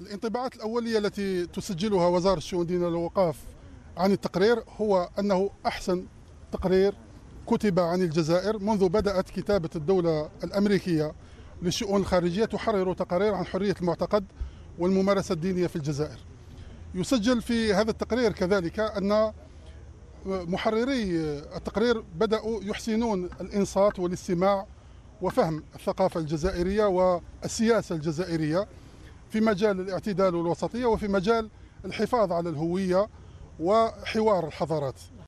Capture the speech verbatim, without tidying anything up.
الانطباعات الأولية التي تسجلها وزارة الشؤون الدينية والأوقاف عن التقرير هو أنه أحسن تقرير كتب عن الجزائر منذ بدأت كتابة الدولة الأمريكية للشؤون الخارجية تحرر تقارير عن حرية المعتقد والممارسة الدينية في الجزائر. يسجل في هذا التقرير كذلك أن محرري التقرير بدأوا يحسنون الإنصات والاستماع وفهم الثقافة الجزائرية والسياسة الجزائرية في مجال الاعتدال والوسطية وفي مجال الحفاظ على الهوية وحوار الحضارات.